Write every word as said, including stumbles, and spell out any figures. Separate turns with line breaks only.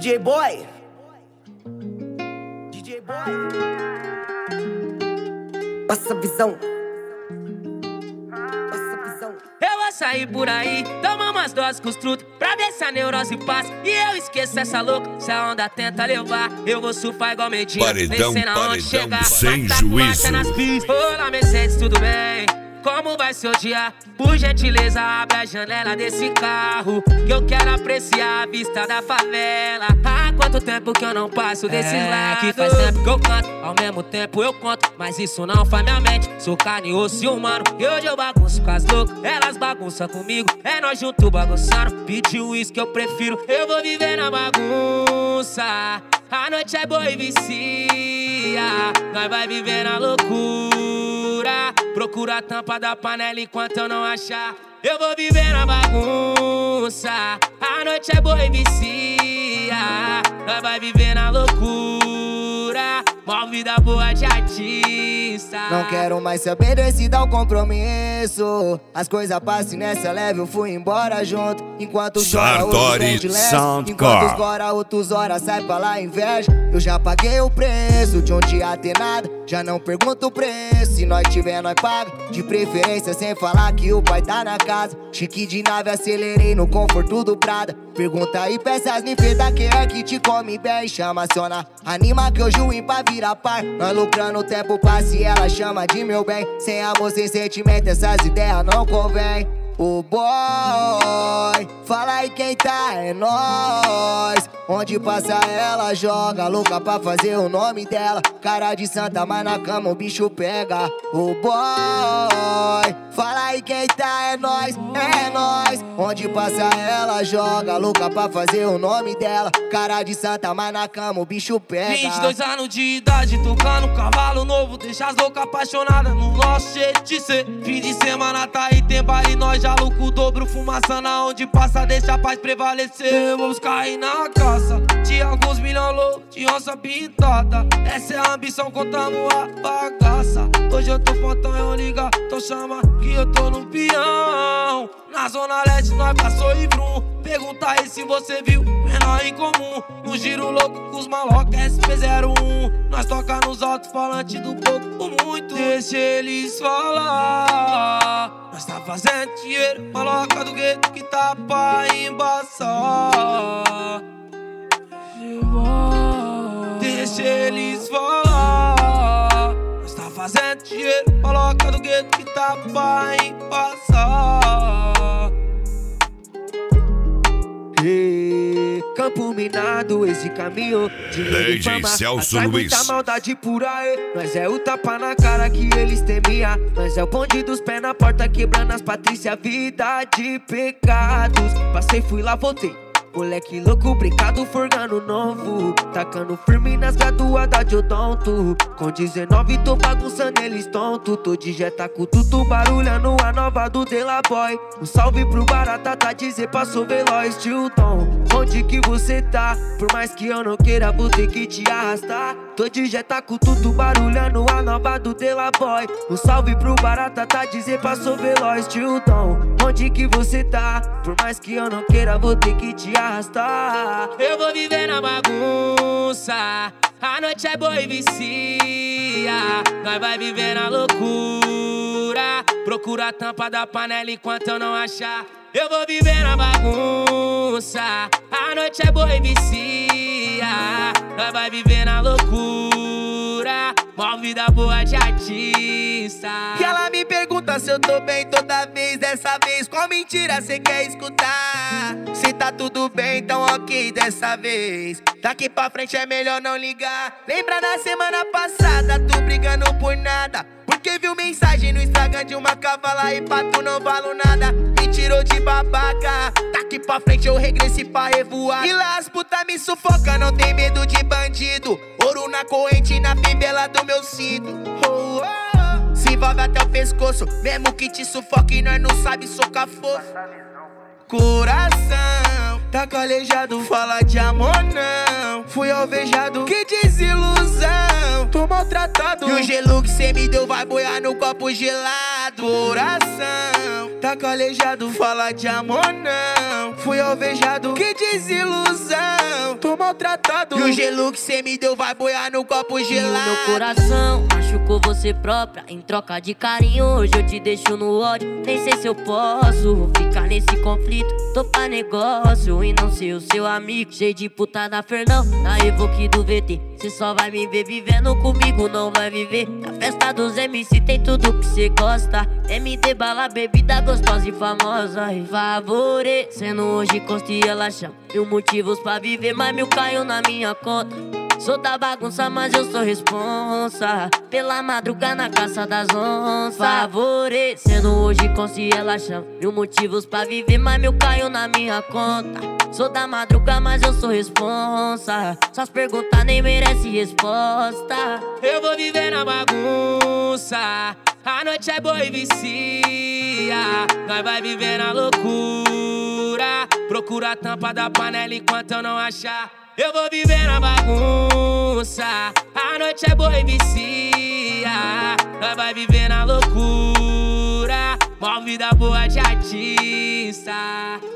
J Boy, D J Boy, passa a visão, passa a visão.
Eu vou sair por aí, tomar umas doses com os trutos, pra ver se a neurose passa e eu esqueço essa louca. Se a onda tenta levar, eu vou surfar igual medinha,
paredão,
descendo aonde chegar,
sem
tá
juízo.
nas pistas. Olá, Mercedes, tudo bem? Como vai seu dia? Por gentileza, abre a janela desse carro, que eu quero apreciar a vista da favela. Há quanto tempo que eu não passo desses é, lados? Que faz tempo que eu canto, ao mesmo tempo eu conto, mas isso não faz minha mente. Sou carne, osso e humano, e hoje eu bagunço com as loucas, elas bagunçam comigo, é nós juntos bagunçando. Pediu uísque que eu prefiro, eu vou viver na bagunça. A noite é boa e vicia, nós vai viver na loucura. Procura a tampa da panela enquanto eu não achar, eu vou viver na bagunça. A noite é boa e vicia, nós vai viver na loucura. Mó vida boa de artista.
Não quero mais saber desse tal compromisso. As coisas passam nessa leve, eu fui embora junto. Enquanto chora, outros vem de leve. Enquanto esgora, outros horas sai pra lá inveja. Eu já paguei o preço de um dia ter nada, já não pergunto o preço, se nós tiver nós paga. De preferência sem falar que o pai tá na casa. Chique de nave, acelerei no conforto do Prada. Pergunta aí, peças me feta, quem é que te come bem? Chama aciona, anima que hoje o ímpar vira par. Nós lucrando o tempo passa e ela chama de meu bem. Sem amor, sem sentimento, essas ideias não convém. O boy, fala aí quem tá, é nós. Onde passa ela joga, louca pra fazer o nome dela. Cara de santa, mas na cama o bicho pega. O boy, fala aí quem tá, é nós, é nós. Onde passa ela joga, louca pra fazer o nome dela. Cara de santa, mas na cama o bicho pega.
vinte e dois anos de idade, tocando cavalo novo. Deixa as loucas apaixonadas no nosso jeito de ser. Fim de semana tá aí, tem baile, nós já louco o dobro. Fumaça na onde passa, deixa a paz prevalecer. Vamos cair na caça de alguns milhões loucos, de onça pintada. Essa é a ambição, contamos a bagaça. Hoje eu tô fontão, eu liga, então chama que eu tô no peão. Na zona leste nós passou e vrum. Pergunta aí se você viu, menor em comum. No giro louco com os malocas S P zero um. Nós toca nos alto-falantes do pouco muito. Deixa eles falar. Nós tá fazendo dinheiro, maloca do gueto que tá pra embaçar. Deixa eles falar. Nós tá fazendo dinheiro, maloca do gueto que tá pra embaçar.
Hey, campo minado, esse caminho de
D J Celso Luiz.
Muita maldade por aí. Nós é o tapa na cara que eles temia. Nós é o bonde dos pés na porta, quebrando as Patrícia, vida de pecados. Passei, fui lá, voltei. Moleque louco, brincado, forgando novo. Tacando firme nas graduadas de odonto. Com dezenove tô bagunçando eles tonto. Tô de jeta com tudo barulhando a nova do De La Boy. Um salve pro Barata, tá dizer passou veloz, Tilton. Onde que você tá? Por mais que eu não queira, vou ter que te arrastar. Tô de jeta com tudo barulhando a nova do De La Boy. Um salve pro Barata, tá dizer passou veloz, Tilton. Onde que você tá? Por mais que eu não queira, vou ter que te arrastar.
Eu vou viver na bagunça. A noite é boa e vicia, nós vai viver na loucura. Procura a tampa da panela enquanto eu não achar, eu vou viver na bagunça. A noite é boa e vicia, nós vai viver na loucura. Mó vida boa de artista.
Que ela me pergunta se eu tô bem toda vez. Dessa vez, qual mentira cê quer escutar? Se tá tudo bem, então ok dessa vez. Daqui pra frente é melhor não ligar. Lembra na semana passada, tu brigando por nada, porque viu mensagem no Instagram de uma cavala e pra tu não valo nada. Me tirou de babaca. Daqui pra frente eu regressei pra revoar. E lá as puta me sufoca, não tem medo de bandido. Ouro na corrente, na fivela do meu cinto. Oh, oh. Se envolve até o pescoço, mesmo que te sufoque, nós não sabe socar fogo. Coração tá calejado, fala de amor não. Fui alvejado, que desilusão. Tô maltratado, e o gelo que cê me deu vai boiar no copo gelado.
calejado, coração tá calejado, fala de amor não. Fui alvejado, que desilusão, tô maltratado. E o gelo que cê me deu vai boiar no copo gelado.
E o meu coração machucou você própria em troca de carinho. Hoje eu te deixo no ódio, nem sei se eu posso ficar nesse conflito. Tô pra negócio e não ser o seu amigo. Cheio de putada Fernão, na Evoque do V T. Cê só vai me ver vivendo comigo, não vai viver. Na festa dos M C tem tudo que cê gosta. M D, bala, bebida gostosa e famosa. E favorecendo hoje Costa e ela chama mil motivos pra viver, mas mil caiu na minha conta. Sou da bagunça, mas eu sou responsa. Pela madruga na caça das onças. Favorecendo hoje Costa e ela chama mil motivos pra viver, mas mil caiu na minha conta. Sou da madruga, mas eu sou responsa. Só as perguntas nem merece resposta.
Eu vou viver na bagunça, a noite é boa e vicia. Nós vai viver na loucura, procura a tampa da panela enquanto eu não achar. Eu vou viver na bagunça, a noite é boa e vicia. Nós vai viver na loucura, mó vida boa de artista.